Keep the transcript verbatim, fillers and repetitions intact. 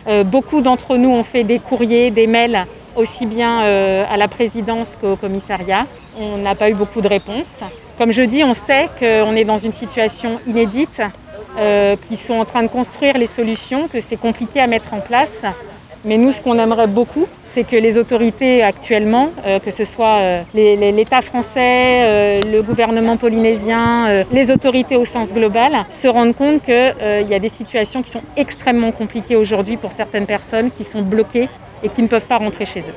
Euh, beaucoup d'entre nous ont fait des courriers, des mails, aussi bien euh, à la présidence qu'au commissariat. On n'a pas eu beaucoup de réponses. Comme je dis, on sait qu'on est dans une situation inédite, euh, qu'ils sont en train de construire les solutions, que c'est compliqué à mettre en place. Mais nous, ce qu'on aimerait beaucoup, c'est que les autorités actuellement, euh, que ce soit euh, les, les, l'État français, euh, le gouvernement polynésien, euh, les autorités au sens global, se rendent compte qu'il euh, y a des situations qui sont extrêmement compliquées aujourd'hui pour certaines personnes qui sont bloquées et qui ne peuvent pas rentrer chez eux.